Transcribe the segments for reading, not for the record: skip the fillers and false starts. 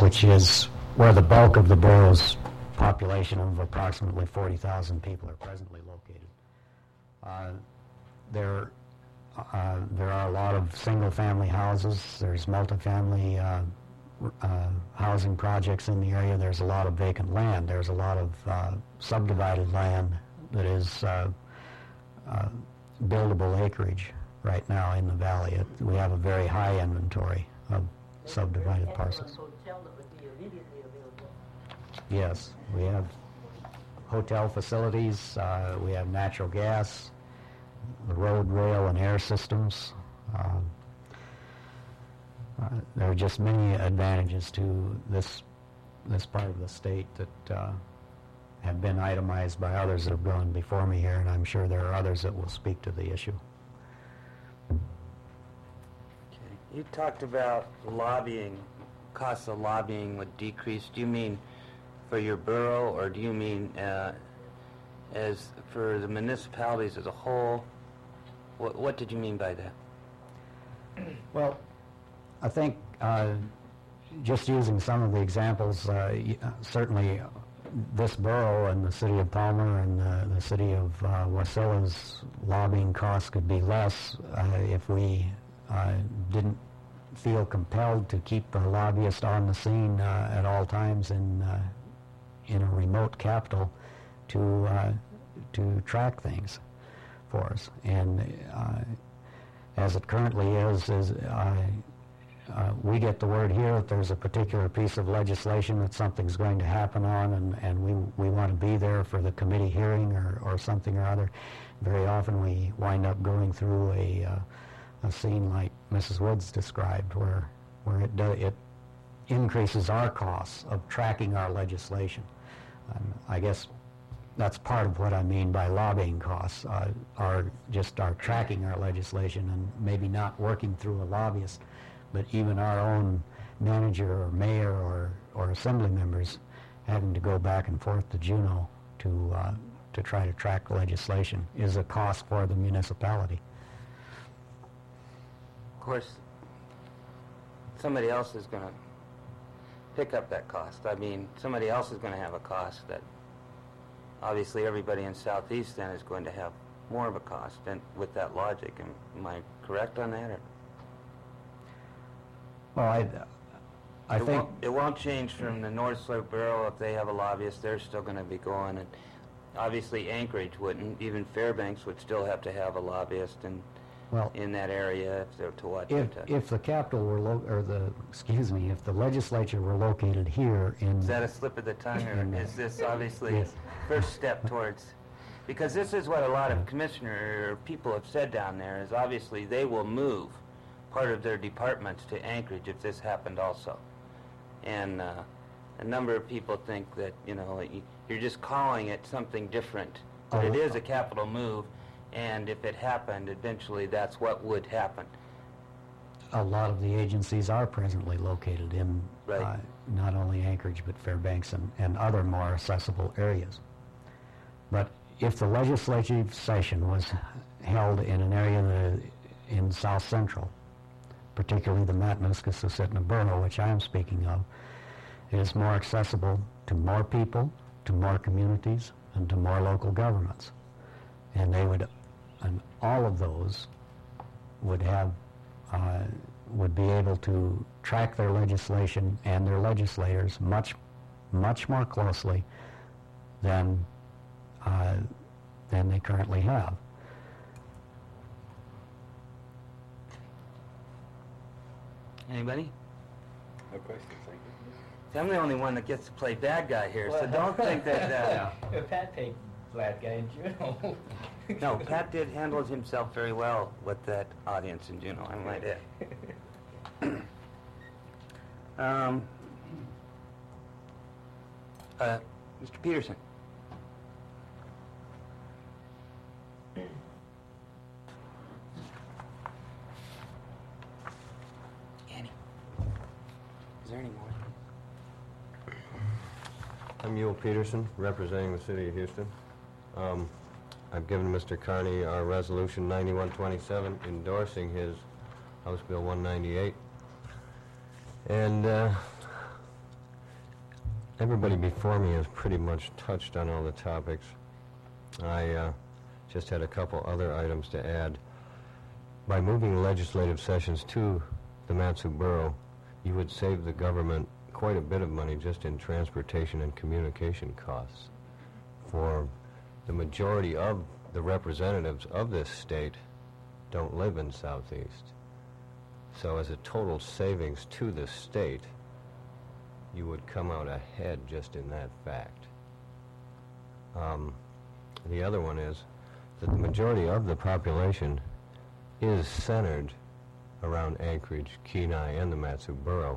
which is where the bulk of the borough's population of approximately 40,000 people are presently located. There are a lot of single-family houses. There's multifamily housing projects in the area. There's a lot of vacant land. There's a lot of subdivided land that is buildable acreage right now in the valley. We have a very high inventory of subdivided parcels. Yes, we have hotel facilities. We have natural gas, the road, rail, and air systems. There are just many advantages to this part of the state that have been itemized by others that have gone before me here, and I'm sure there are others that will speak to the issue. Okay. You talked about lobbying, costs of lobbying would decrease. Do you mean for your borough, or do you mean as for the municipalities as a whole? What did you mean by that? Well, I think just using some of the examples, certainly this borough and the city of Palmer and the city of Wasilla's lobbying costs could be less if we didn't feel compelled to keep a lobbyist on the scene at all times in a remote capital to track things for us. And as it currently is we get the word here that there's a particular piece of legislation that something's going to happen on, and we want to be there for the it hearing or something or other. Very often we wind up going through a scene like Mrs. Woods described, where it increases our costs of tracking our legislation. I guess that's part of what I mean by lobbying costs, are tracking our legislation and maybe not working through a lobbyist, but even our own manager or mayor or assembly members having to go back and forth to Juneau to try to track legislation is a cost for the municipality. Of course, somebody else is going to pick up that cost. I mean, somebody else is going to have a cost that obviously everybody in Southeast then is going to have more of a cost, and with that logic. Am I correct on that? Or? Well, I think it won't change from the North Slope Borough. If they have a lobbyist, they're still going to be going, and obviously Anchorage wouldn't. Even Fairbanks would still have to have a lobbyist in that area if they're to watch it. If the capital were if the legislature were located here in... Is that a slip of the tongue, or is this obviously yes. First step towards... Because this is what a lot of commissioner or people have said down there, is obviously they will move part of their departments to Anchorage if this happened also. And a number of people think that, you're just calling it something different. But it is a capital move, and if it happened, eventually that's what would happen. A lot of the agencies are presently located in not only Anchorage, but Fairbanks and other more accessible areas. But if the legislative session was held in an area in South Central, particularly the Matanuska-Susitna Borough, which I am speaking of, it is more accessible to more people, to more communities, and to more local governments. And all of those would be able to track their legislation and their legislators much, much more closely than they currently have. Anybody? No questions, thank you. See, I'm the only one that gets to play bad guy here, so don't think that... Pat played bad guy in Juneau. No, Pat did handle himself very well with that audience in Juneau, I might add. Mr. Peterson. Annie. Is there any more? I'm Ewell Peterson, representing the City of Houston. I've given Mr. Carney our Resolution 9127 endorsing his House Bill 198. And Everybody before me has pretty much touched on all the topics. I just had a couple other items to add. By moving legislative sessions to the Mat-Su Borough, you would save the government quite a bit of money just in transportation and communication costs. For the majority of the representatives of this state don't live in Southeast. So as a total savings to the state, you would come out ahead just in that fact. The other one is that the majority of the population is centered around Anchorage, Kenai, and the Mat-Su Borough.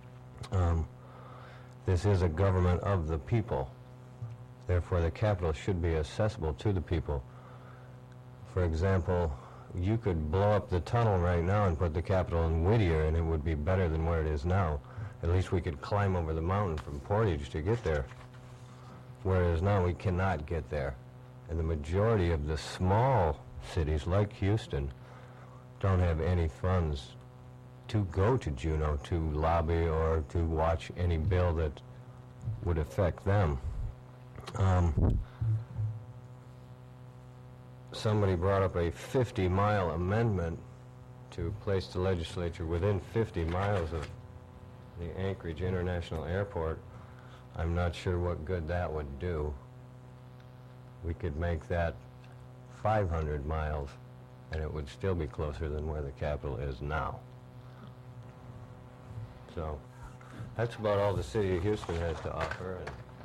This is a government of the people. Therefore, the capital should be accessible to the people. For example, you could blow up the tunnel right now and put the capital in Whittier, and it would be better than where it is now. At least we could climb over the mountain from Portage to get there. Whereas now we cannot get there. And the majority of the small cities like Houston don't have any funds to go to Juneau to lobby or to watch any bill that would affect them. Somebody brought up a 50-mile amendment to place the legislature within 50 miles of the Anchorage International Airport. I'm not sure what good that would do. We could make that 500 miles, and it would still be closer than where the capital is now. So that's about all the city of Houston has to offer.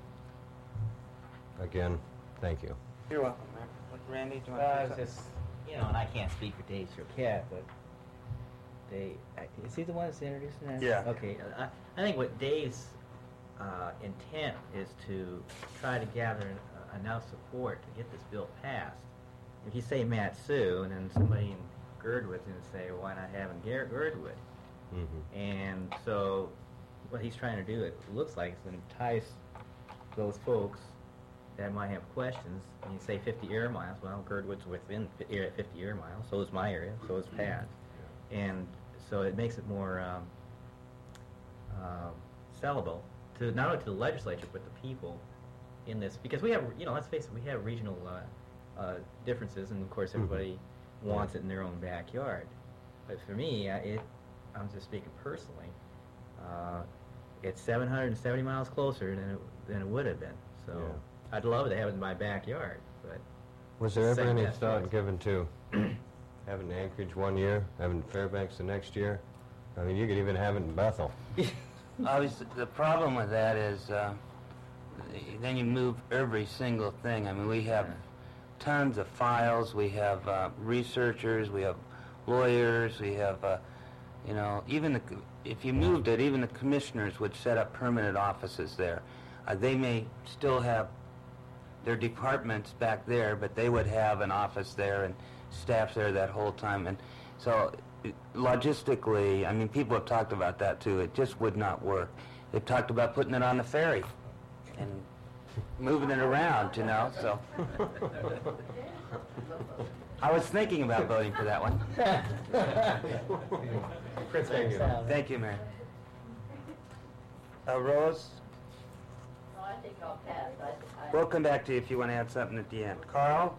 And again, thank you. You're welcome, Mayor. Randy, do you want I to was say just, and I can't speak for Dave Surratt, but is he the one that's introducing that? Yeah. Okay, I think what Dave's intent is to try to gather enough support to get this bill passed. If you say Mat-Su, and then somebody in Girdwood's going to say, well, why not have him Girdwood? Mm-hmm. And so what he's trying to do, it looks like, is to entice those folks that might have questions. And you say 50 air miles. Well, Girdwood's within 50 air miles. So is my area. So is Pat. And so it makes it more sellable to not only to the legislature but the people in this, because we have, let's face it, we have regional differences, and of course everybody wants it in their own backyard. But for me, I'm just speaking personally. It's 770 miles closer than it would have been. So Yeah. I'd love to have it in my backyard, but Was there ever second any best thought choice. given to having Anchorage one year, having Fairbanks the next year? I mean, you could even have it in Bethel. Obviously, the problem with that is then you move every single thing. I mean, we have tons of files. We have researchers. We have lawyers. We have, even if you moved it, even the commissioners would set up permanent offices there. They may still have their departments back there, but they would have an office there and staff there that whole time. And so logistically, I mean, people have talked about that too. It just would not work. They've talked about putting it on the ferry and moving it around, so. I was thinking about voting for that one. Thank you. Thank you, Mayor. Rose, No, I think I'll pass. we'll come back to you if you want to add something at the end. Carl?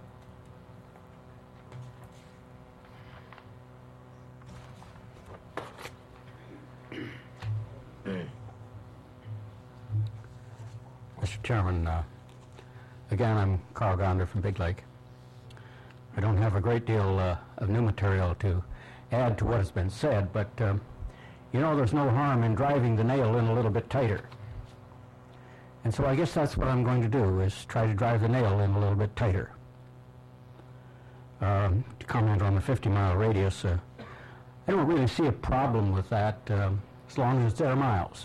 Mr. Chairman, again, I'm Carl Gonder from Big Lake. I don't have a great deal of new material to add to what has been said, but there's no harm in driving the nail in a little bit tighter. And so I guess that's what I'm going to do, is try to drive the nail in a little bit tighter. To comment on the 50-mile radius, I don't really see a problem with that as long as it's air miles.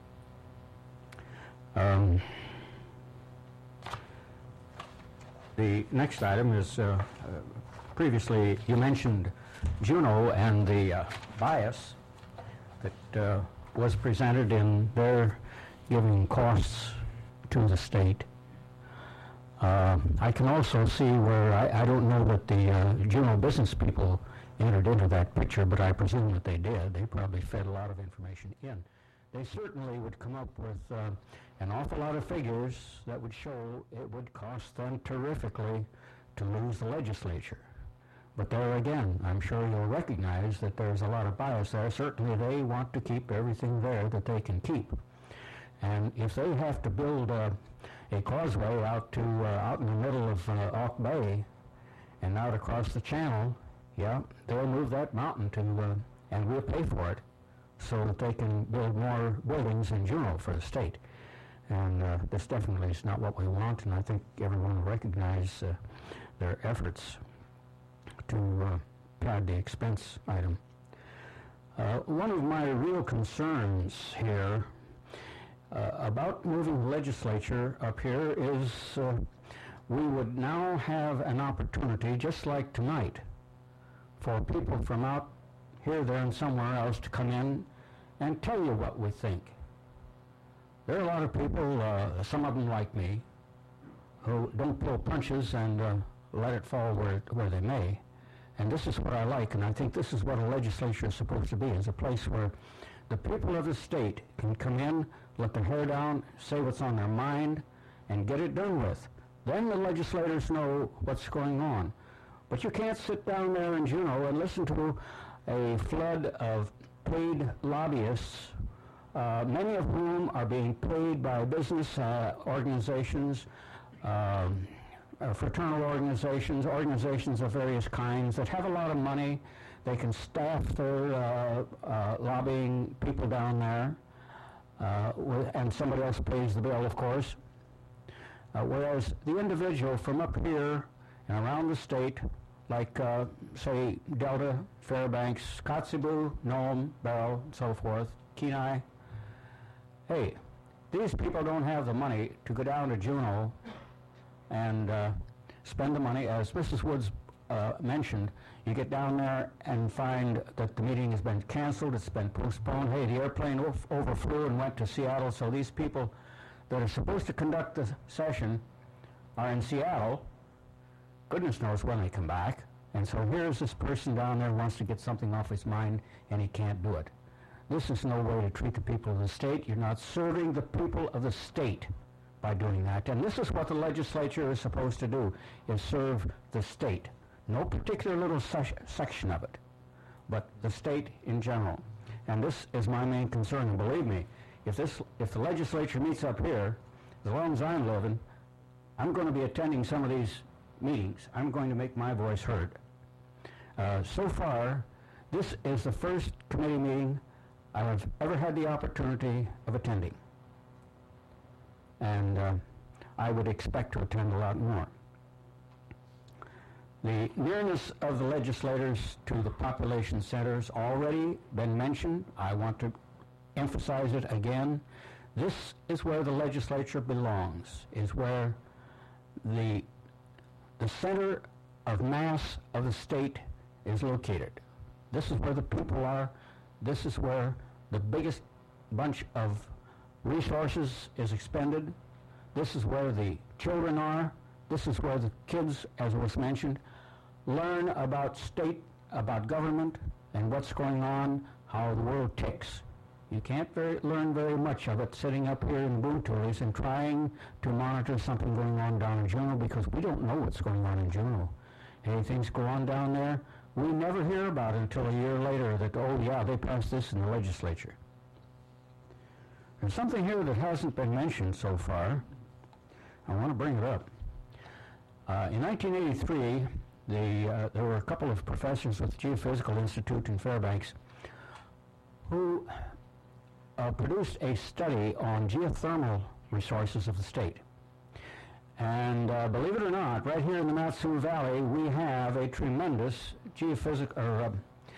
The next item is, previously you mentioned Juneau and the bias that was presented in their giving costs to the state. I can also see where, I don't know that the Juneau business people entered into that picture, but I presume that they did. They probably fed a lot of information in. they certainly would come up with an awful lot of figures that would show it would cost them terrifically to lose the legislature. But there again, I'm sure you'll recognize that there's a lot of bias there. Certainly they want to keep everything there that they can keep. And if they have to build a causeway out in the middle of Auk Bay and out across the channel, yeah, they'll move that mountain and we'll pay for it so that they can build more buildings in Juneau for the state. And this definitely is not what we want, and I think everyone will recognize their efforts to pad the expense item. One of my real concerns here about moving the legislature up here is we would now have an opportunity, just like tonight, for people from out here, there, and somewhere else to come in and tell you what we think. There are a lot of people, some of them like me, who don't pull punches and let it fall where they may. And this is what I like, and I think this is what a legislature is supposed to be, is a place where the people of the state can come in, let their hair down, say what's on their mind, and get it done with. Then the legislators know what's going on. But you can't sit down there in Juneau and listen to a flood of paid lobbyists, many of whom are being paid by business organizations, fraternal organizations, organizations of various kinds that have a lot of money. They can staff their lobbying people down there, and somebody else pays the bill, of course. Whereas the individual from up here and around the state, like, say, Delta, Fairbanks, Kotzebue, Nome, Barrow, and so forth, Kenai, hey, these people don't have the money to go down to Juneau and spend the money. As Mrs. Woods mentioned, you get down there and find that the meeting has been canceled, it's been postponed. Hey, the airplane overflew and went to Seattle, so these people that are supposed to conduct the session are in Seattle. Goodness knows when they come back. And so here's this person down there who wants to get something off his mind, and he can't do it. This is no way to treat the people of the state. You're not serving the people of the state by doing that. And this is what the legislature is supposed to do, is serve the state. No particular little section of it, but the state in general. And this is my main concern. And believe me, if the legislature meets up here, as long as I'm living, I'm going to be attending some of these meetings. I'm going to make my voice heard. So far, this is the first committee meeting I have ever had the opportunity of attending. And I would expect to attend a lot more. The nearness of the legislators to the population centers already been mentioned. I want to emphasize it again. This is where the legislature belongs, is where the center of mass of the state is located. This is where the people are. This is where the biggest bunch of resources is expended. This is where the children are. This is where the kids, as was mentioned, learn about state, about government, and what's going on, how the world ticks. You can't learn very much of it sitting up here in Boone Toulies and trying to monitor something going on down in Juneau, because we don't know what's going on in Juneau. Hey, things go on down there, we never hear about it until a year later that, oh yeah, they passed this in the legislature. There's something here that hasn't been mentioned so far. I want to bring it up. In 1983, there were a couple of professors with the Geophysical Institute in Fairbanks who produced a study on geothermal resources of the state. And believe it or not, right here in the Mat-Su Valley, we have a tremendous geothermal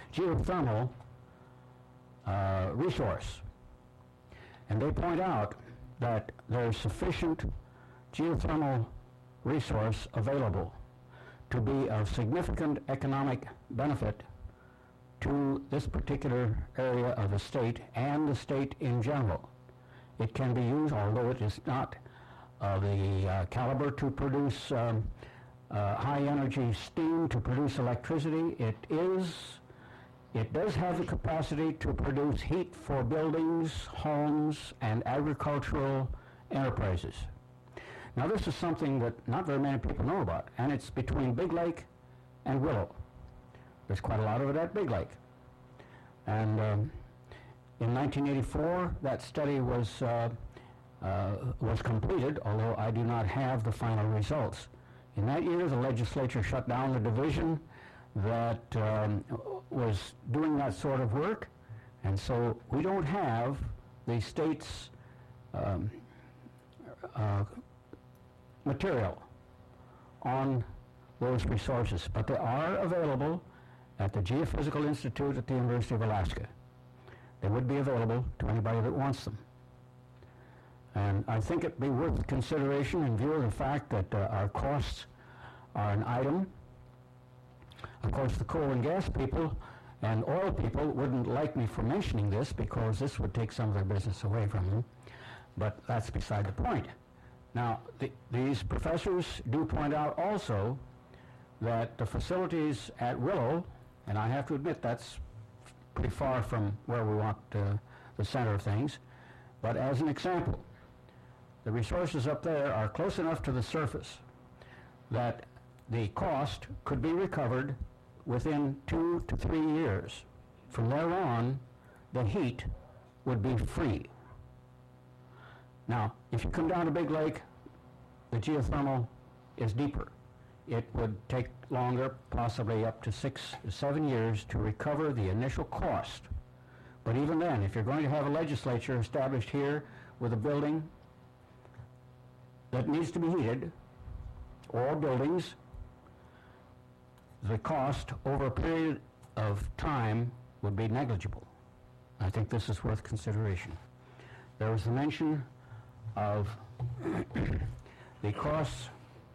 resource. And they point out that there's sufficient geothermal resource available to be of significant economic benefit to this particular area of the state and the state in general. It can be used, although it is not of the caliber to produce high energy steam to produce electricity. It is It does have the capacity to produce heat for buildings, homes, and agricultural enterprises. Now, this is something that not very many people know about, and it's between Big Lake and Willow. There's quite a lot of it at Big Lake. And in 1984, that study was completed, although I do not have the final results. In that year, the legislature shut down the division that was doing that sort of work, and so we don't have the state's material on those resources, but they are available at the Geophysical Institute at the University of Alaska. They would be available to anybody that wants them. And I think it'd be worth consideration in view of the fact that our costs are an item. Of course, the coal and gas people and oil people wouldn't like me for mentioning this because this would take some of their business away from them, but that's beside the point. Now, these professors do point out also that the facilities at Willow, and I have to admit that's pretty far from where we want the center of things, but as an example, the resources up there are close enough to the surface that the cost could be recovered within 2 to 3 years. From there on, the heat would be free. Now, if you come down to Big Lake, the geothermal is deeper. It would take longer, possibly up to 6 to 7 years, to recover the initial cost. But even then, if you're going to have a legislature established here with a building that needs to be heated, or buildings, the cost over a period of time would be negligible. I think this is worth consideration. There was the mention of the costs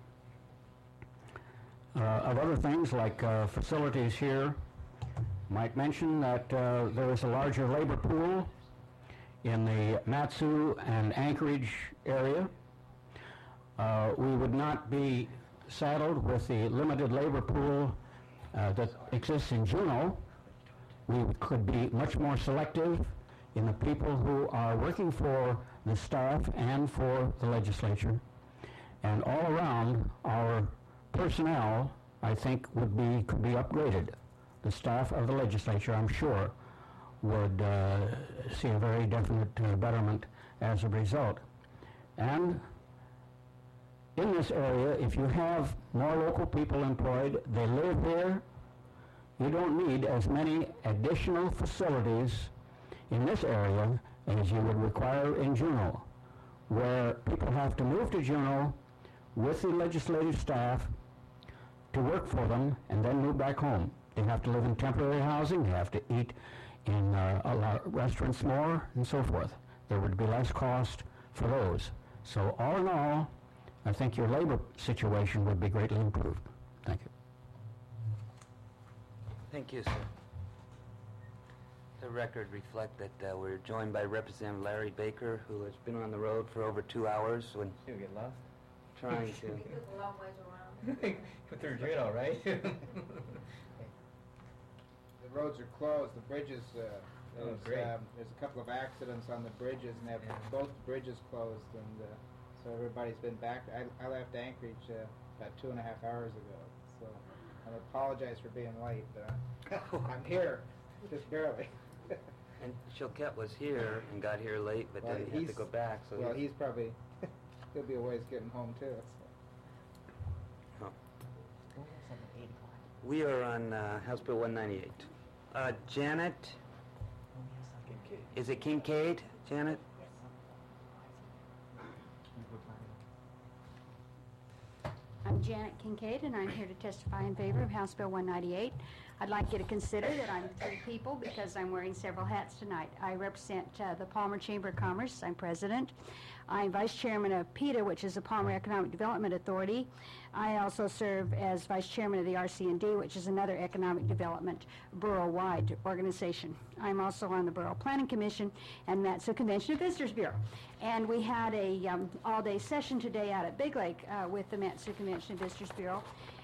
of other things like facilities here. Might mention that there is a larger labor pool in the Mat-Su and Anchorage area. We would not be saddled with the limited labor pool that exists in Juneau. We could be much more selective in the people who are working for the staff and for the legislature. And all around, our personnel, I think, could be upgraded. The staff of the legislature, I'm sure, would see a very definite betterment as a result. And in this area, if you have more local people employed, they live here, you don't need as many additional facilities in this area as you would require in Juneau, where people have to move to Juneau with the legislative staff to work for them and then move back home. They have to live in temporary housing, they have to eat in a lot of restaurants more, and so forth. There would be less cost for those. So all in all, I think your labor situation would be greatly improved. Thank you. Thank you, sir. The record reflect that we're joined by Representative Larry Baker, who has been on the road for over 2 hours when You get lost? trying to... We took a long ways around. Put through Juneau, right? The roads are closed, the bridges, great. there's a couple of accidents on the bridges, and they have both bridges closed, and so everybody's been back. I left Anchorage about 2.5 hours ago, so I apologize for being late, but I'm here, just barely. And Choquette was here and got here late, but Well, then he had to go back, so... Well, he's probably, he'll be a ways getting home too, so. Oh. We are on House Bill 198. Janet, is it Kincaid, Janet? I'm Janet Kincaid, and I'm here to testify in favor of House Bill 198. I'd like you to consider that I'm 3 people because I'm wearing several hats tonight. I represent the Palmer Chamber of Commerce. I'm president. I'm vice chairman of PETA, which is the Palmer Economic Development Authority. I also serve as vice chairman of the RC&D, which is another economic development borough-wide organization. I'm also on the Borough Planning Commission and Mat-Su Convention and Visitors Bureau. And we had a all-day session today out at Big Lake with the Mat-Su Convention and Visitors Bureau.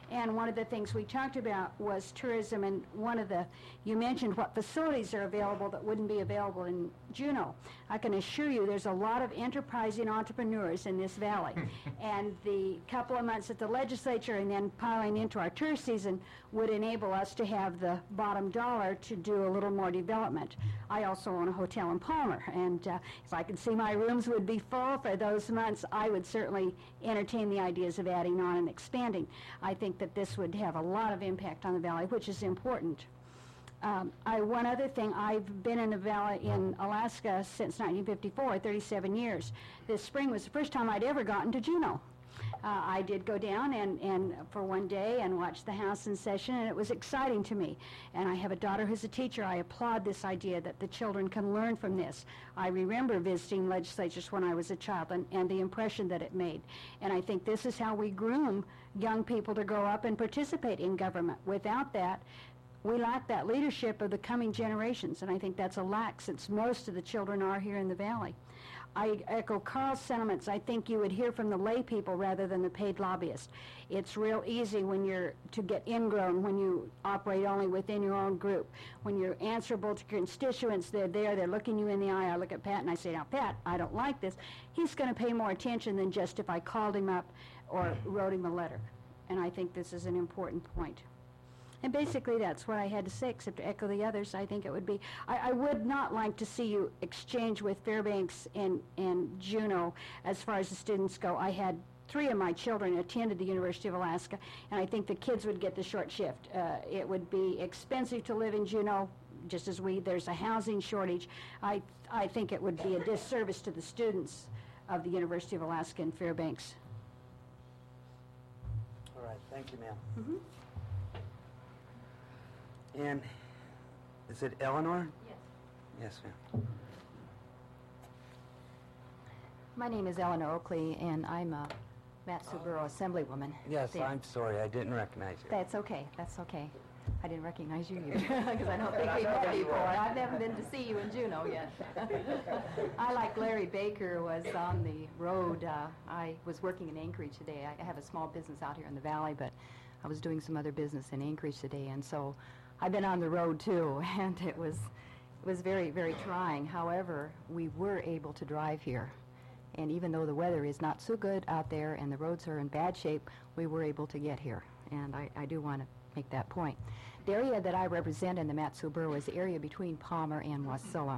And one of the things we talked about was tourism, and you mentioned what facilities are available that wouldn't be available in Juneau. I can assure you there's a lot of enterprising entrepreneurs in this valley. And the couple of months at the legislature and then piling into our tourist season would enable us to have the bottom dollar to do a little more development. I also own a hotel in Palmer, and if I could see my rooms would be full for those months, I would certainly entertain the ideas of adding on and expanding. I think that this would have a lot of impact on the valley, which is important. One other thing, I've been in the valley in Alaska since 1954, 37 years. This spring was the first time I'd ever gotten to Juneau. I did go down and for one day and watch the House in session, and it was exciting to me. And I have a daughter who's a teacher. I applaud this idea that the children can learn from this. I remember visiting legislatures when I was a child and the impression that it made. And I think this is how we groom young people to grow up and participate in government. Without that, we lack that leadership of the coming generations, and I think that's a lack since most of the children are here in the valley. I echo Carl's sentiments. I think you would hear from the lay people rather than the paid lobbyists. It's real easy when you're to get ingrown, when you operate only within your own group. When you're answerable to constituents, they're there, they're looking you in the eye. I look at Pat and I say, now Pat, I don't like this. He's going to pay more attention than just if I called him up or wrote him a letter. And I think this is an important point. And basically that's what I had to say, except to echo the others. I think it would be, I would not like to see you exchange with Fairbanks and Juneau as far as the students go. I had 3 of my children attended the University of Alaska, and I think the kids would get the short shift. It would be expensive to live in Juneau, just as there's a housing shortage. I think it would be a disservice to the students of the University of Alaska and Fairbanks. All right, thank you, ma'am. Mm-hmm. And is it Eleanor? Yes. Yes, ma'am. My name is Eleanor Oakley, and I'm a Mat-Su Borough Assemblywoman. Yes, there. I'm sorry, I didn't recognize you. That's okay, that's okay. I didn't recognize you either, because I don't think we've met before. I've never been to see you in Juneau yet. I, like Larry Baker, was on the road. I was working in Anchorage today. I have a small business out here in the valley, but I was doing some other business in Anchorage today, and so I've been on the road too, and it was very, very trying. However, we were able to drive here. And even though the weather is not so good out there and the roads are in bad shape, we were able to get here. And I do want to make that point. The area that I represent in the Mat-Su Borough is the area between Palmer and Wasilla.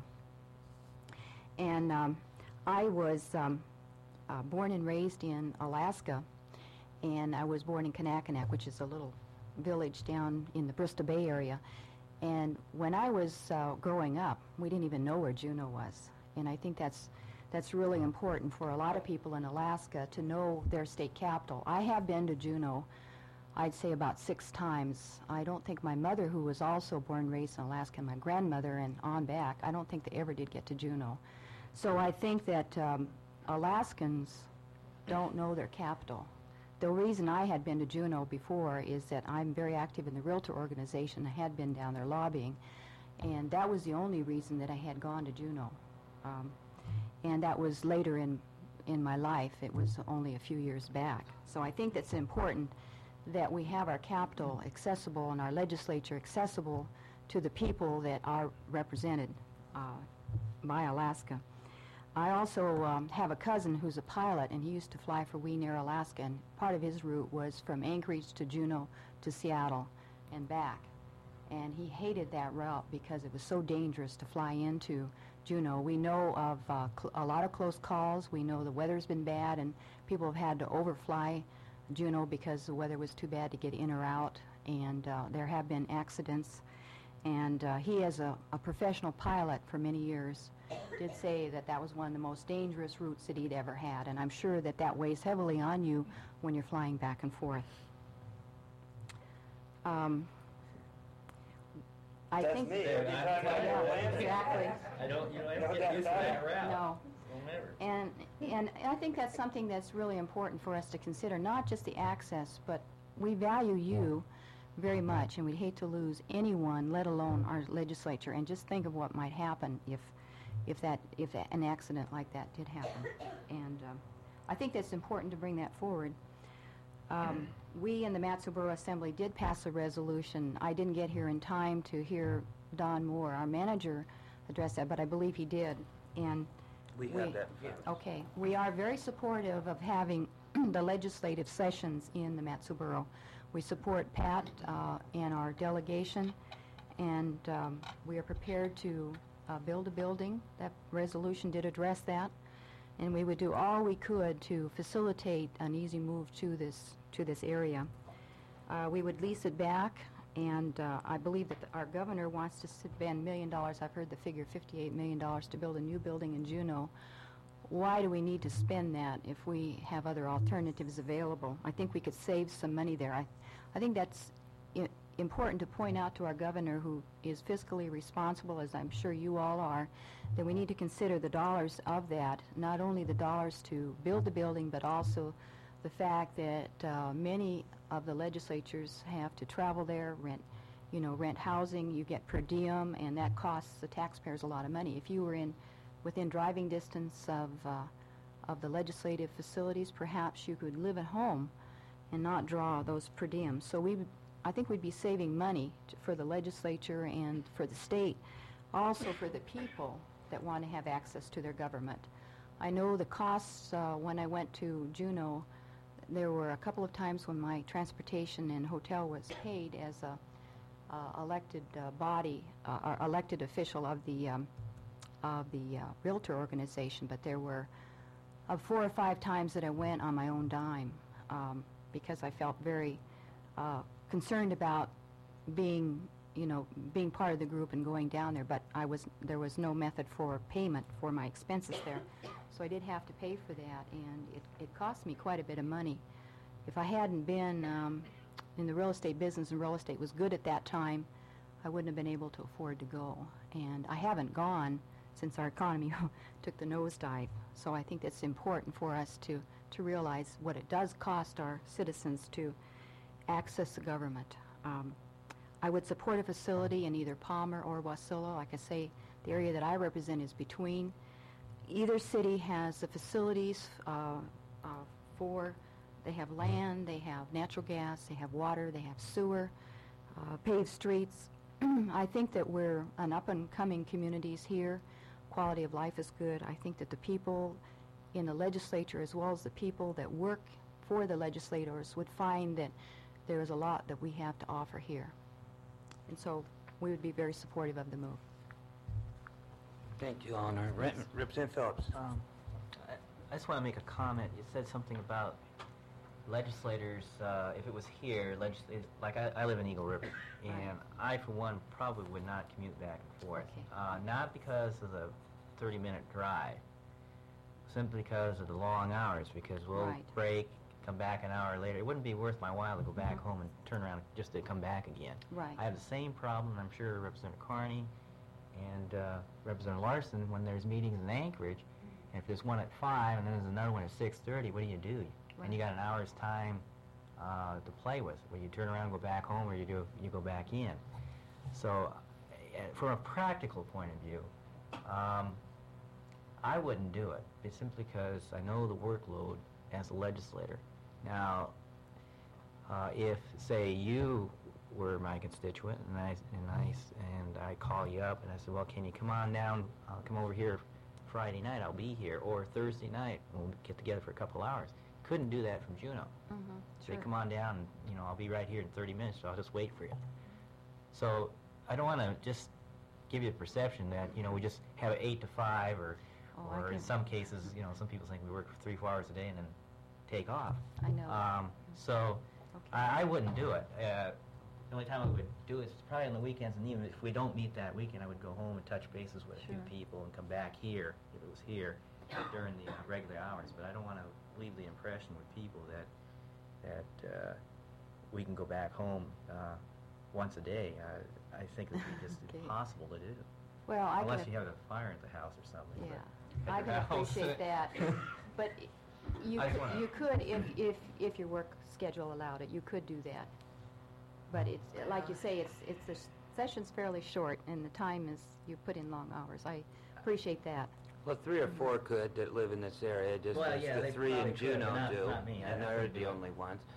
And I was born and raised in Alaska, and I was born in Kanakanak, which is a little village down in the Bristol Bay area. And when I was growing up, we didn't even know where Juneau was. And I think that's really important for a lot of people in Alaska to know their state capital. I have been to Juneau, I'd say about 6 times. I don't think my mother, who was also born and raised in Alaska, and my grandmother and on back, I don't think they ever did get to Juneau. So I think that Alaskans don't know their capital. The reason I had been to Juneau before is that I'm very active in the Realtor organization. I had been down there lobbying, and that was the only reason that I had gone to Juneau. And that was later in my life. It was only a few years back. So I think that's important that we have our capital accessible and our legislature accessible to the people that are represented by Alaska. I also have a cousin who's a pilot, and he used to fly for Wiener, Alaska, and part of his route was from Anchorage to Juneau to Seattle and back. And he hated that route because it was so dangerous to fly into Juneau. We know of a lot of close calls. We know the weather's been bad, and people have had to overfly Juneau because the weather was too bad to get in or out, and there have been accidents. And he, as a professional pilot for many years, did say that that was one of the most dangerous routes that he'd ever had, and I'm sure that that weighs heavily on you when you're flying back and forth. I That's think me. yeah, exactly. I don't ever get used to that route. No. Don't ever. And I think that's something that's really important for us to consider, not just the access, but we value you very much, and we'd hate to lose anyone, let alone our legislature. And just think of what might happen if an accident like that did happen. And I think that's important to bring that forward. We in the Mat-Su Borough Assembly did pass a resolution. I didn't get here in time to hear Don Moore, our manager, address that, but I believe he did. And We have that in front of us. okay, we are very supportive of having the legislative sessions in the Mat-Su Borough. We support Pat and our delegation, and we are prepared to build a building. That resolution did address that, and we would do all we could to facilitate an easy move to this area. We would lease it back, and I believe that our governor wants to spend $1 million. I've heard the figure $58 million to build a new building in Juneau. Why do we need to spend that if we have other alternatives available? I think we could save some money there. I think that's important to point out to our governor, who is fiscally responsible, as I'm sure you all are, that we need to consider the dollars of that, not only the dollars to build the building, but also the fact that many of the legislatures have to travel there, rent housing, you get per diem, and that costs the taxpayers a lot of money. If you were within driving distance of the legislative facilities, perhaps you could live at home and not draw those per diem. So I think we'd be saving money for the legislature and for the state, also for the people that want to have access to their government. I know the costs when I went to Juneau. There were a couple of times when my transportation and hotel was paid as a elected body, or elected official of the realtor organization, but there were 4 or 5 times that I went on my own dime because I felt very concerned about being part of the group and going down there, but there was no method for payment for my expenses there. So I did have to pay for that, and it cost me quite a bit of money. If I hadn't been in the real estate business, and real estate was good at that time, I wouldn't have been able to afford to go. And I haven't gone since our economy took the nosedive. So I think it's important for us to realize what it does cost our citizens to access the government. I would support a facility in either Palmer or Wasilla. Like I say, the area that I represent is between. Either city has the facilities they have land, they have natural gas, they have water, they have sewer, paved streets. I think that we're an up-and-coming communities here. Quality of life is good. I think that the people in the legislature, as well as the people that work for the legislators, would find that there is a lot that we have to offer here. And so we would be very supportive of the move. Thank you, Eleanor. Representative Phillips. I just want to make a comment. You said something about legislators, if it was here, like I live in Eagle River, and I, for one, probably would not commute back and forth. Okay. Not because of the 30-minute drive, simply because of the long hours, because we'll break, come back an hour later. It wouldn't be worth my while to go back home and turn around just to come back again. Right. I have the same problem, I'm sure Representative Carney and Representative Larson, when there's meetings in Anchorage, and if there's one at 5 and then there's another one at 6:30, what do? And you got an hour's time to play with. Whether you turn around and go back home, or you go back in. So, from a practical point of view, I wouldn't do it. It's simply because I know the workload as a legislator. Now, if say you were my constituent, and I call you up and I said, well, can you come on down? I'll come over here Friday night. I'll be here, or Thursday night. We'll get together for a couple hours. Couldn't do that from Juneau. Say, come on down, and I'll be right here in 30 minutes, so I'll just wait for you. So I don't want to just give you a perception that, we just have an 8 to 5, or in some cases, some people think we work for 3-4 hours a day and then take off. I know. So I wouldn't do it. The only time I would do it is probably on the weekends, and even if we don't meet that weekend, I would go home and touch bases with a few people and come back here, if it was here, during the regular hours. But I don't want to leave the impression with people that we can go back home once a day. I think it would be just impossible to do. Well, unless you have a fire at the house or something. Yeah, I can appreciate that. But you could, if your work schedule allowed it, you could do that. But it's like you say, it's the session's fairly short, and the time is, you put in long hours. I appreciate that. Well, 3 or 4 could that live in this area, just as the 3 in Juneau do, and they're the only ones.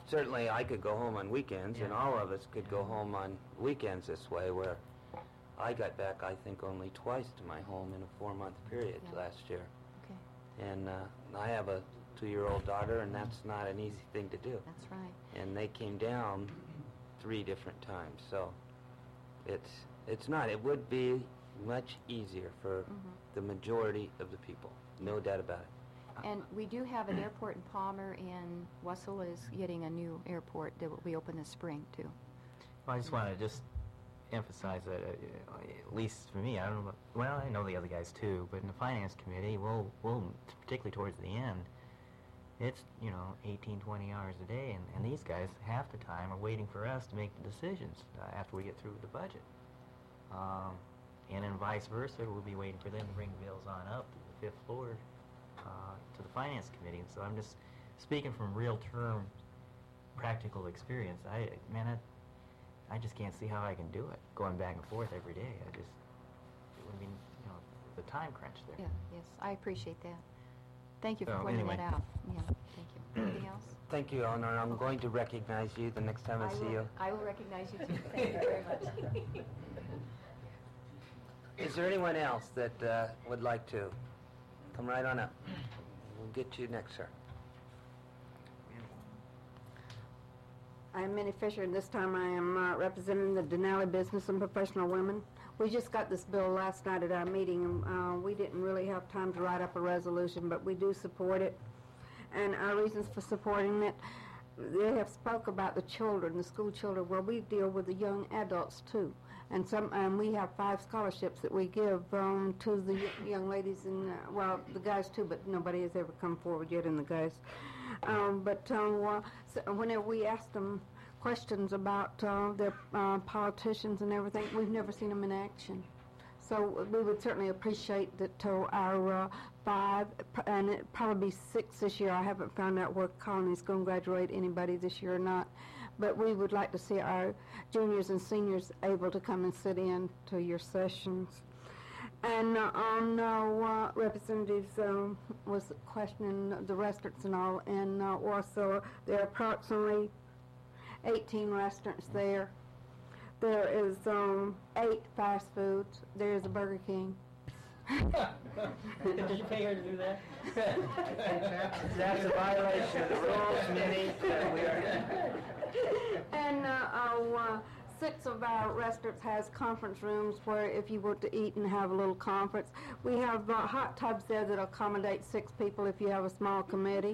certainly I could go home on weekends, and Yeah. all of us could go home on weekends this way, where I got back, I think, only twice to my home in a 4-month period Yeah. last year. Okay, And I have a 2-year-old daughter, and that's not an easy thing to do. that's right. And they came down 3 different times, so it's not. It would be much easier for the majority of the people, no doubt about it. And we do have an airport in Palmer, and Wessel is getting a new airport that will be open this spring, too. Well, I just want to emphasize that, at least for me, I don't know, well, I know the other guys too, but in the finance committee, we'll particularly towards the end, it's, 18, 20 hours a day, and these guys, half the time, are waiting for us to make the decisions after we get through with the budget. And then vice versa, we'll be waiting for them to bring bills on up to the 5th floor to the finance committee. And so I'm just speaking from real-term practical experience. I just can't see how I can do it, going back and forth every day. It would be, the time crunch there. Yeah, yes, I appreciate that. Thank you for So, pointing anyway. that out. Yeah, thank you. Anything else? Thank you, Eleanor. I'm going to recognize you the next time I see you. I will recognize you too. Thank you very much. Is there anyone else that would like to come right on up? We'll get you next, sir. I'm Minnie Fisher, and this time I am representing the Denali Business and Professional Women. We just got this bill last night at our meeting, and we didn't really have time to write up a resolution, but we do support it. And our reasons for supporting it, they have spoke about the children, the school children. Well, we deal with the young adults too, and we have 5 scholarships that we give to the young ladies and the guys too, but nobody has ever come forward yet in the guys. So whenever we ask them questions about their politicians and everything, we've never seen them in action. So we would certainly appreciate that our 5, and it probably be 6 this year. I haven't found out where Colony's going to graduate anybody this year or not. But we would like to see our juniors and seniors able to come and sit in to your sessions. And representatives was questioning the restaurants and all, and also there are approximately 18 restaurants there. There is 8 fast foods. There is a Burger King. Did you pay her to do that? That's a violation of the rules, Minnie. And 6 of our restaurants has conference rooms where if you were to eat and have a little conference. We have hot tubs there that accommodate 6 people if you have a small committee.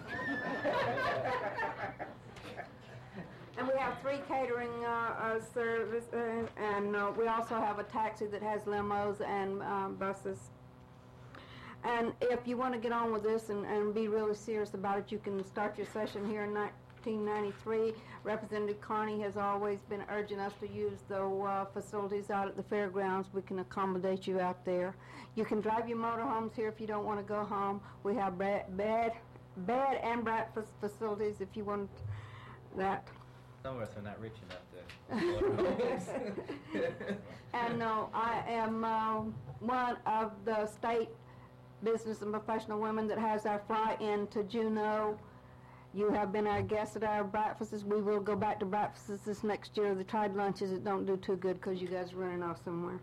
And we have 3 catering service, and we also have a taxi that has limos and buses. And if you want to get on with this and be really serious about it, you can start your session here in 1993. Representative Carney has always been urging us to use the facilities out at the fairgrounds. We can accommodate you out there. You can drive your motorhomes here if you don't want to go home. We have bed and breakfast facilities if you want that. Some of us are not rich enough to. And I am one of the state business and professional women that has our fly in to Juneau. You have been our guests at our breakfasts. We will go back to breakfasts this next year. The tried lunches that don't do too good because you guys are running off somewhere.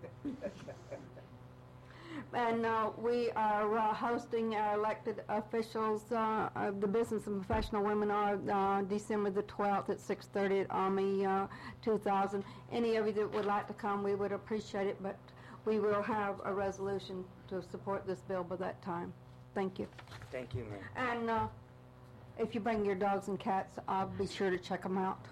And we are hosting our elected officials. The business and professional women are December the 12th at 6:30 at Army 2000. Any of you that would like to come, we would appreciate it, but we will have a resolution to support this bill by that time. Thank you. Thank you, Minnie. And if you bring your dogs and cats, I'll be sure to check them out.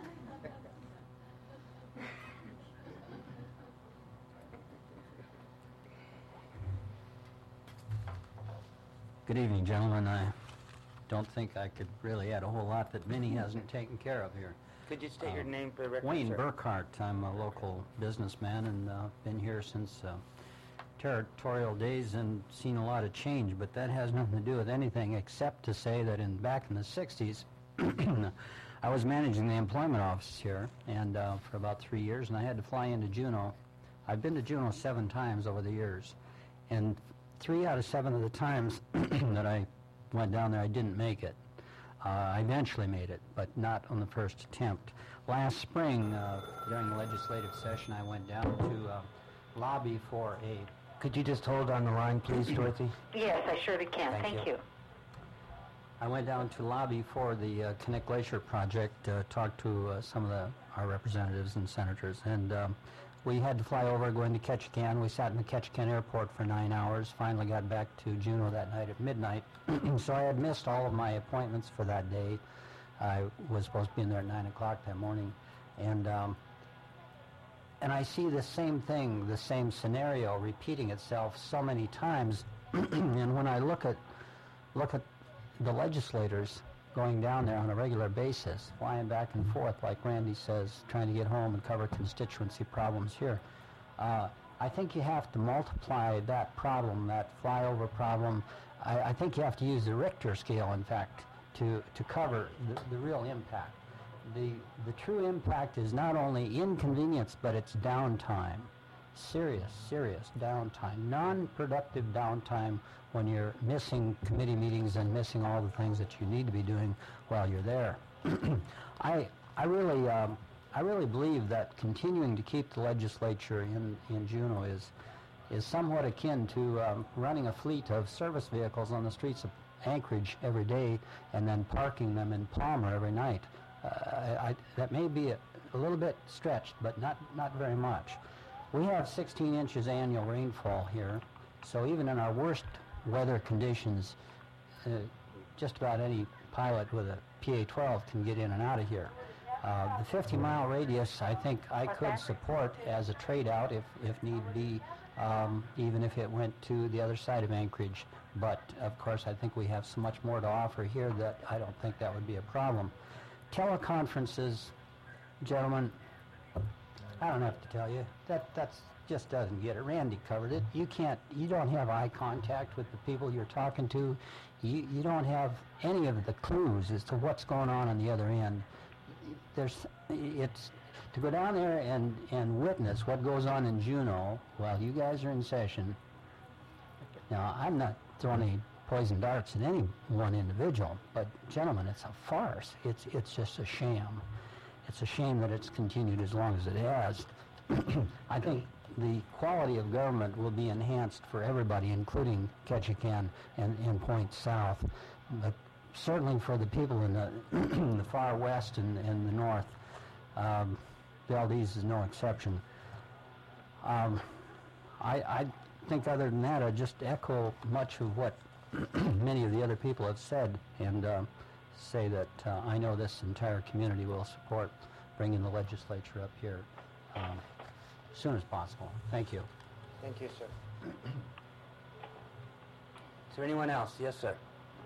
Good evening, gentlemen. I don't think I could really add a whole lot that Minnie hasn't taken care of here. Could you state your name for the record, Wayne sir? Burkhart. I'm a local businessman and been here since territorial days and seen a lot of change, but that has nothing to do with anything except to say that back in the 60s, I was managing the employment office here and for about 3 years, and I had to fly into Juneau. I've been to Juneau 7 times over the years, and 3 out of 7 of the times that I went down there, I didn't make it. I eventually made it, but not on the first attempt. Last spring, during the legislative session, I went down to lobby for a... Could you just hold on the line, please, Dorothy? Yes, I surely can. Thank you. I went down to lobby for the Connect Glacier project, talked to some of our representatives and senators, and we had to fly over going to Ketchikan. We sat in the Ketchikan airport for 9 hours, finally got back to Juneau that night at midnight. So I had missed all of my appointments for that day. I was supposed to be in there at 9 o'clock that morning. And I see the same thing, the same scenario repeating itself so many times. And when I look at the legislators going down there on a regular basis, flying back and forth, like Randy says, trying to get home and cover constituency problems here. I think you have to multiply that problem, that flyover problem. I think you have to use the Richter scale, in fact, to cover the real impact. The true impact is not only inconvenience, but it's downtime. Serious downtime, non-productive downtime when you're missing committee meetings and missing all the things that you need to be doing while you're there. I really believe that continuing to keep the legislature in Juneau is somewhat akin to running a fleet of service vehicles on the streets of Anchorage every day and then parking them in Palmer every night. That may be a little bit stretched, but not very much. We have 16 inches annual rainfall here, so even in our worst weather conditions, just about any pilot with a PA-12 can get in and out of here. The 50-mile radius, I think I could support as a trade-out if need be, even if it went to the other side of Anchorage. But, of course, I think we have so much more to offer here that I don't think that would be a problem. Teleconferences, gentlemen, I don't have to tell you, that's just doesn't get it. Randy covered it. You don't have eye contact with the people you're talking to. You don't have any of the clues as to what's going on the other end. It's to go down there and witness what goes on in Juneau while you guys are in session. Now, I'm not throwing any poison darts at any one individual, but gentlemen, it's a farce. It's just a sham. It's a shame that it's continued as long as it has. I think the quality of government will be enhanced for everybody, including Ketchikan and Point South, but certainly for the people in the far west and the north. Valdez is no exception. I think other than that, I just echo much of what many of the other people have said, and say that I know this entire community will support bringing the legislature up here as soon as possible. Thank you. Thank you, sir. Is there anyone else? Yes, sir.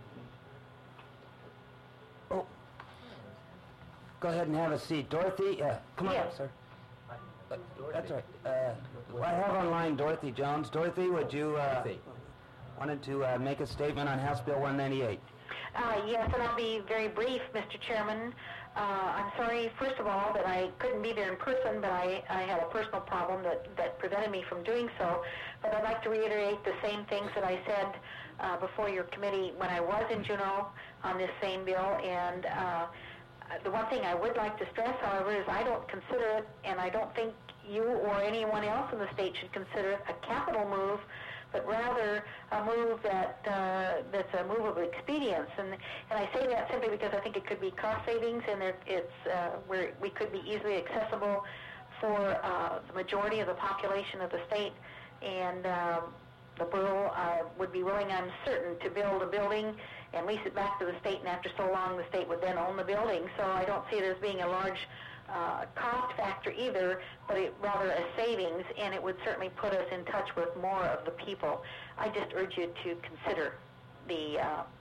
Oh, go ahead and have a seat. Dorothy, come on up, sir. That's all right. Well, I have online Dorothy Jones. Dorothy, would you wanted to make a statement on House Bill 198? Yes, and I'll be very brief, Mr. Chairman. I'm sorry, first of all, that I couldn't be there in person, but I had a personal problem that prevented me from doing so. But I'd like to reiterate the same things that I said before your committee when I was in Juneau on this same bill. And the one thing I would like to stress, however, is I don't consider it, and I don't think you or anyone else in the state should consider it a capital move, but rather a move that's a move of expedience. And I say that simply because I think it could be cost savings, and it's where we could be easily accessible for the majority of the population of the state. And the borough would be willing, I'm certain, to build a building and lease it back to the state, and after so long the state would then own the building. So I don't see it as being a large cost factor either, but rather a savings, and it would certainly put us in touch with more of the people. I just urge you to consider the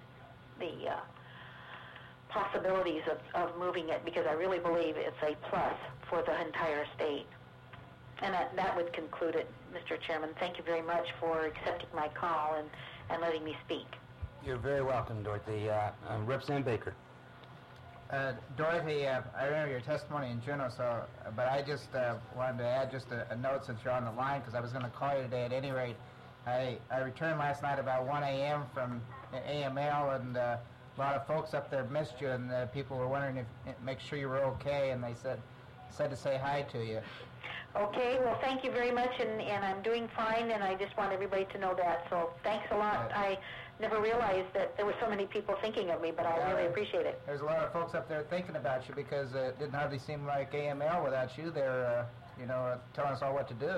possibilities of moving it, because I really believe it's a plus for the entire state. And that would conclude it, Mr. Chairman. Thank you very much for accepting my call and letting me speak. You're very welcome, Dorothy. Representative Baker. Dorothy, I remember your testimony in Juneau, but I just wanted to add just a note since you're on the line, because I was going to call you today at any rate. I returned last night about 1 a.m. from AML, and a lot of folks up there missed you, and people were wondering if make sure you were okay, and they said to say hi to you. Okay, well, thank you very much, and I'm doing fine, and I just want everybody to know that. So thanks a lot. I never realized that there were so many people thinking of me, but I really appreciate it. There's a lot of folks up there thinking about you because it didn't hardly seem like AML without you there, telling us all what to do,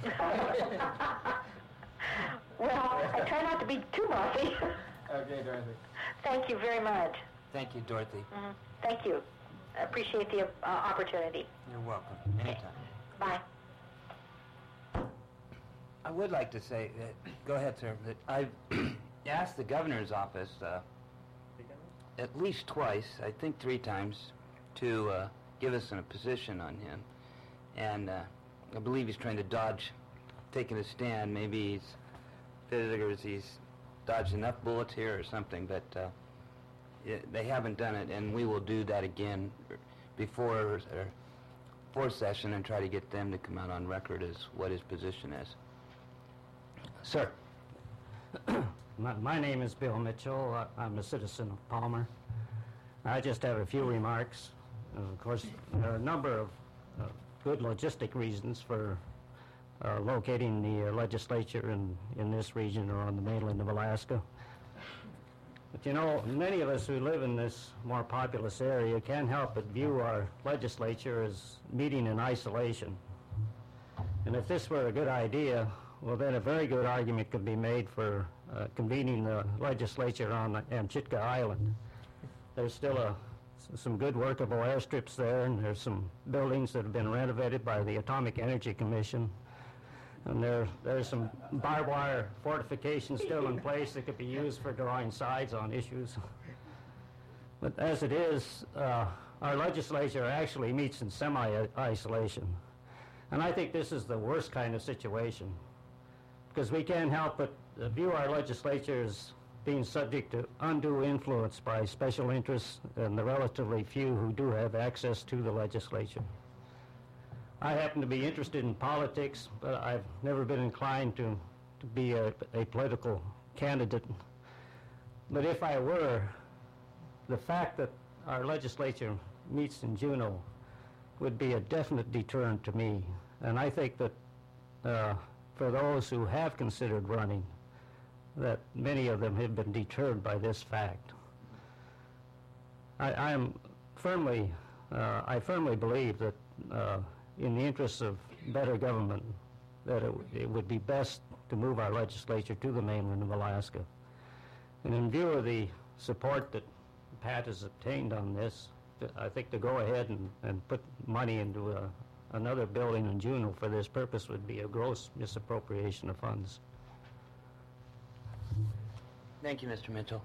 Well, I try not to be too bossy. Okay, Dorothy. Thank you very much. Thank you, Dorothy. Mm-hmm. Thank you. I appreciate the opportunity. You're welcome. Anytime. Bye. I would like to say that, go ahead, sir, that I've asked the governor's office at least twice, I think 3 times, to give us a position on him. And I believe he's trying to dodge taking a stand. Maybe he's figures he's dodged enough bullets here or something, but they haven't done it, and we will do that again before session and try to get them to come out on record as what his position is. Sir. My name is Bill Mitchell. I'm a citizen of Palmer. I just have a few remarks. Of course, there are a number of good logistic reasons for locating the legislature in this region or on the mainland of Alaska. But many of us who live in this more populous area can't help but view our legislature as meeting in isolation. And if this were a good idea, well, then a very good argument could be made for convening the legislature on Amchitka Island. There's still some good workable airstrips there, and there's some buildings that have been renovated by the Atomic Energy Commission. And there's some barbed wire fortifications still in place that could be used for drawing sides on issues. But as it is, our legislature actually meets in semi-isolation. And I think this is the worst kind of situation, because we can't help but view our legislature as being subject to undue influence by special interests and the relatively few who do have access to the legislature. I happen to be interested in politics, but I've never been inclined to be a political candidate. But if I were, the fact that our legislature meets in Juneau would be a definite deterrent to me. And I think that for those who have considered running, that many of them have been deterred by this fact. I firmly believe that in the interests of better government, that it would be best to move our legislature to the mainland of Alaska. And in view of the support that Pat has obtained on this, I think to go ahead and put money into another building in Juneau for this purpose would be a gross misappropriation of funds. Thank you, Mr. Mitchell.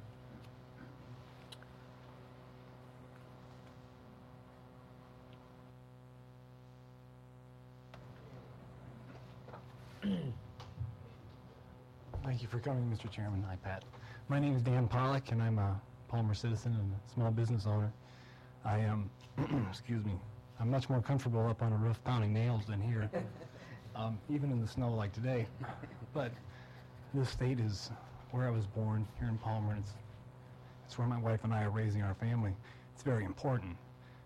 Thank you for coming, Mr. Chairman. Hi, Pat. My name is Dan Pollock, and I'm a Palmer citizen and a small business owner. I am, excuse me, I'm much more comfortable up on a roof pounding nails than here, even in the snow like today. But this state is where I was born, here in Palmer, and it's where my wife and I are raising our family. It's very important.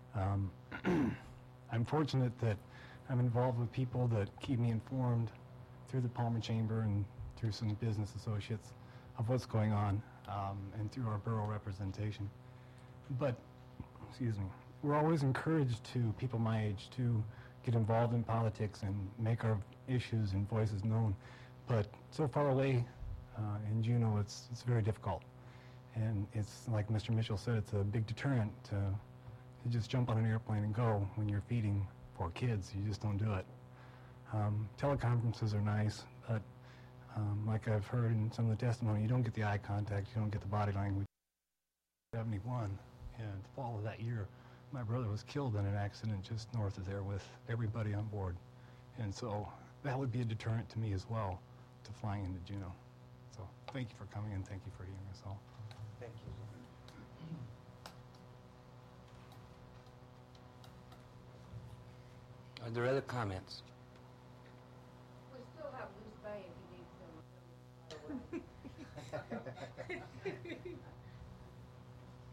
I'm fortunate that I'm involved with people that keep me informed through the Palmer Chamber and through some business associates of what's going on, and through our borough representation. But, excuse me, we're always encouraged to people my age to get involved in politics and make our issues and voices known. But so far away in Juneau, it's very difficult. And it's like Mr. Mitchell said, it's a big deterrent to just jump on an airplane and go when you're feeding 4 kids. You just don't do it. Teleconferences are nice, but like I've heard in some of the testimony, you don't get the eye contact, you don't get the body language. 71, and the fall of that year, my brother was killed in an accident just north of there with everybody on board. And so that would be a deterrent to me as well, to flying into Juneau. So thank you for coming, and thank you for hearing us all. Thank you. Are there other comments? We still have Loose Bay if you need some.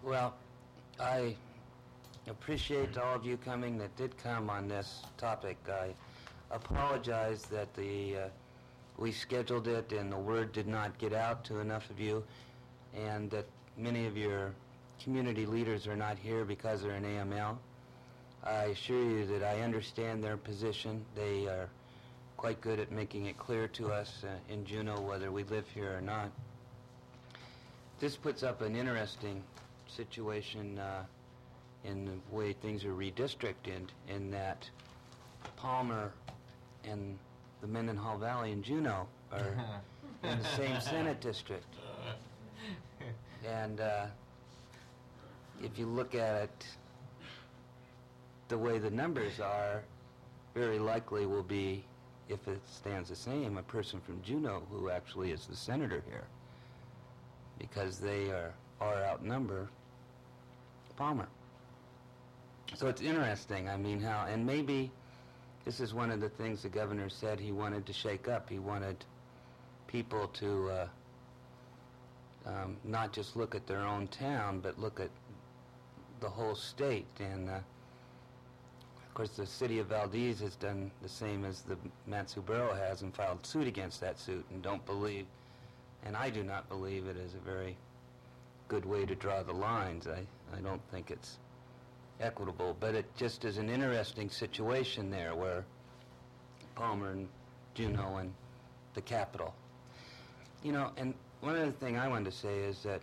Well, I appreciate all of you coming that did come on this topic. I apologize that we scheduled it and the word did not get out to enough of you, and that many of your community leaders are not here because they're in AML. I assure you that I understand their position. They are quite good at making it clear to us in Juneau whether we live here or not. This puts up an interesting situation in the way things are redistricted, in that Palmer and the Mendenhall Valley and Juneau are in the same Senate district. And if you look at it, the way the numbers are, very likely will be, if it stands the same, a person from Juneau who actually is the senator here, because they are outnumber Palmer. So it's interesting, I mean, how, and maybe this is one of the things the governor said he wanted to shake up. He wanted people to not just look at their own town, but look at the whole state. And of course, the city of Valdez has done the same as the Mat-Su Borough has and filed suit against that suit, and don't believe, and I do not believe it is a very good way to draw the lines. I don't think it's equitable, but it just is an interesting situation there where Palmer and Juneau and the capital. You know, and one other thing I wanted to say is that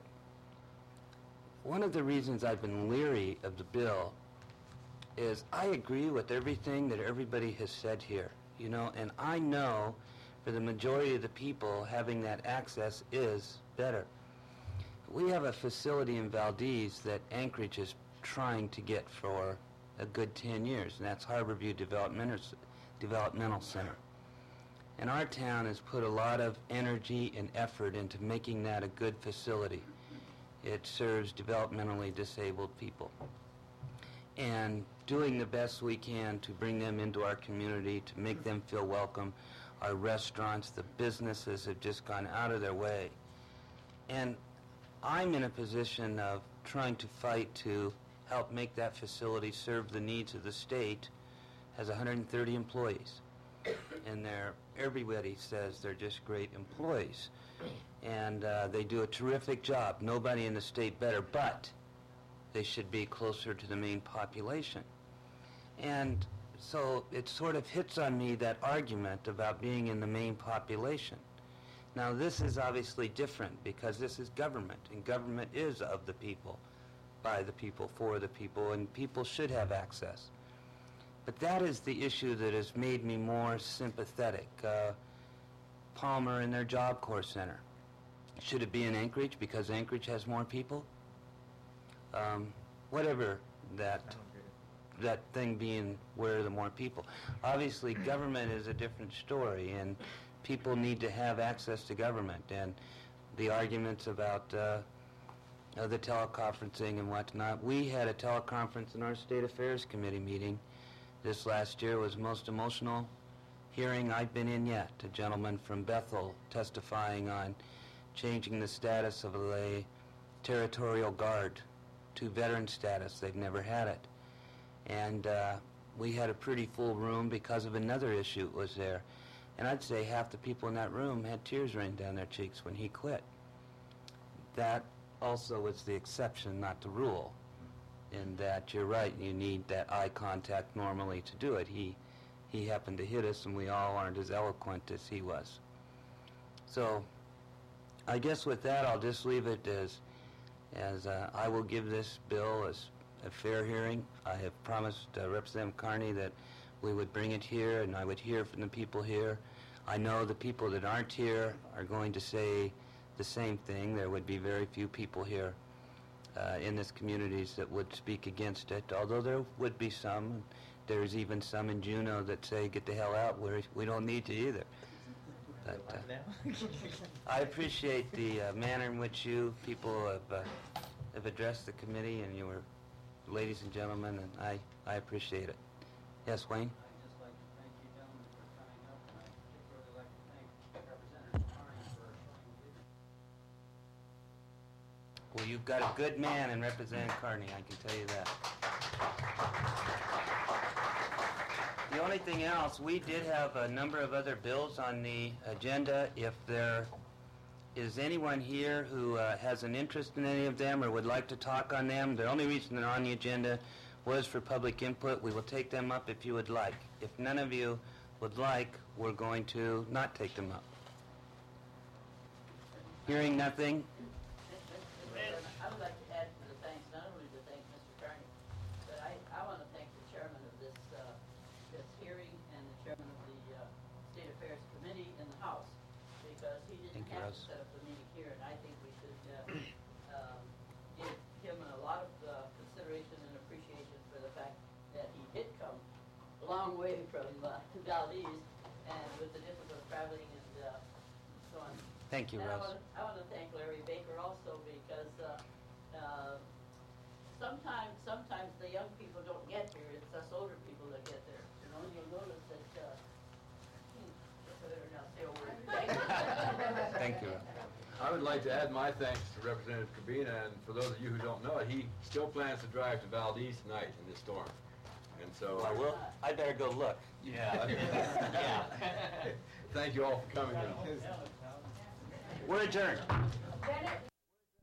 one of the reasons I've been leery of the bill is I agree with everything that everybody has said here, you know, and I know for the majority of the people having that access is better. We have a facility in Valdez that Anchorage is trying to get for a good 10 years, and that's Harborview Developmental Center. And our town has put a lot of energy and effort into making that a good facility. It serves developmentally disabled people. And doing the best we can to bring them into our community, to make them feel welcome. Our restaurants, the businesses have just gone out of their way. And I'm in a position of trying to fight to help make that facility serve the needs of the state. Has 130 employees. And everybody says they're just great employees. And they do a terrific job. Nobody in the state better, but they should be closer to the main population. And so it sort of hits on me, that argument about being in the main population. Now this is obviously different because this is government, and government is of the people, by the people, for the people, and people should have access. But that is the issue that has made me more sympathetic. Palmer and their Job Corps Center. Should it be in Anchorage because Anchorage has more people? Whatever that thing being where the more people. Obviously, government is a different story, and people need to have access to government. And the arguments about the teleconferencing and whatnot. We had a teleconference in our State Affairs Committee meeting this last year. It was the most emotional hearing I've been in yet. A gentleman from Bethel testifying on changing the status of the Territorial Guard to veteran status. They've never had it. And we had a pretty full room because of another issue that was there. And I'd say half the people in that room had tears running down their cheeks when he quit. That also was the exception, not the rule. In that you're right, you need that eye contact normally to do it. He happened to hit us, and we all aren't as eloquent as he was. So I guess with that, I'll just leave it as I will give this bill as a fair hearing. I have promised Representative Carney that we would bring it here, and I would hear from the people here. I know the people that aren't here are going to say the same thing. There would be very few people here in this communities that would speak against it, although there would be some. There's even some in Juneau that say, get the hell out, we don't need to either. But, I appreciate the manner in which you people have addressed the committee, and you were ladies and gentlemen, and I appreciate it. Yes, Wayne? I'd just like to thank you gentlemen for coming up, and I'd particularly like to thank Representative Carney for showing leadership. Well, you've got a good man in Representative Carney, I can tell you that. The only thing else, we did have a number of other bills on the agenda. If there is anyone here who has an interest in any of them or would like to talk on them, the only reason they're on the agenda was for public input. We will take them up if you would like. If none of you would like, we're going to not take them up. Hearing nothing, I would like to add to the thanks, not only to thank Mr. Carney, but I want to thank the chairman of this hearing and the chairman of the State Affairs Committee in the House, because he didn't have to set up the meeting here, and I think we should give him a lot of consideration and appreciation for the fact that he did come a long way from Valdez, and with the difficult traveling and so on. thank you, And Russ. I want to thank Larry Baker also, because sometimes the young people don't get here. It's us older people that get there. You know, you'll notice that. I better not say a word. Thank you. I would like to add my thanks to Representative Cabina, and for those of you who don't know it, he still plans to drive to Valdez tonight in this storm. And so... I better go look. Yeah. Yeah. Thank you all for coming. We're adjourned.